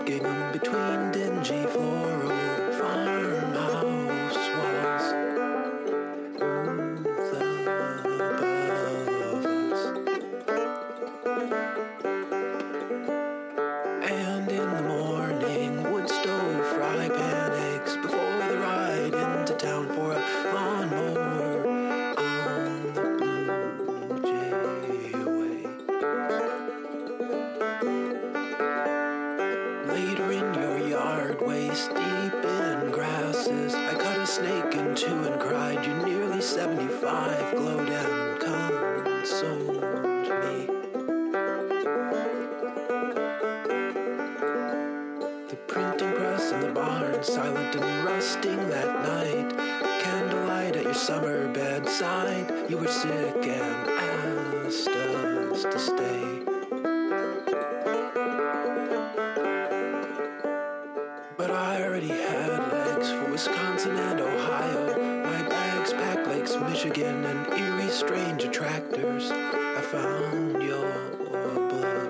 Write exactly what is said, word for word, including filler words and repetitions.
Gingham between dingy floral farmhouse walls. Ooh, the above us. And in the morning, wood stove, fry pan eggs before the ride into town for a lawnmower on the Blue Jayway. Later in your yard, waist deep in grasses, I cut a snake in two and cried, "You're nearly seventy-five," glowed and consoled me. The printing press in the barn, silent and rusting that night. Candlelight at your summer bedside. You were sick and asked us to stay. But I already had legs for Wisconsin and Ohio. My bags packed Lakes Michigan and eerie strange attractors. I found your book.